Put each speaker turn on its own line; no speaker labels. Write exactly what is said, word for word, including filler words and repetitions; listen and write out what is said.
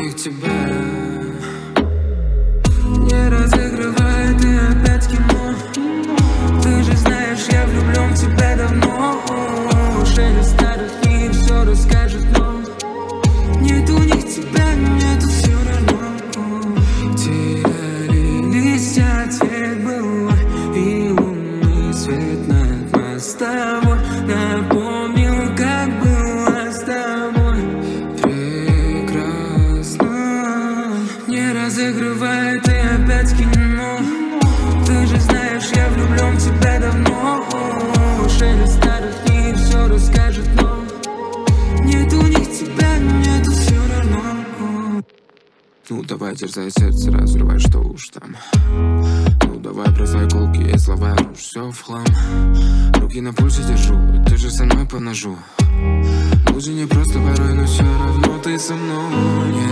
них тебя. Не разыгрывай ты опять кино. Ты же знаешь, я влюблен в тебя давно. Шелест старых книг все расскажет, но нет у них тебя, нету все равно. Теряли листья, цвет был и лунный свет над мостовой напомнил, как было с тобой прекрасно. Не разыгрывай ты опять кино. Ты же знаешь, я влюблен в тебя давно. Шелест старых книг все расскажет, но нет у них тебя, нету все равно. Ну давай, дерзай сердце, разрывай, что уж там. Ну давай, бросай колки, есть слова, уж все в хлам. Руки на пульсе держу, ты же со мной по ножу. Будь не просто порой, но все равно ты со мной.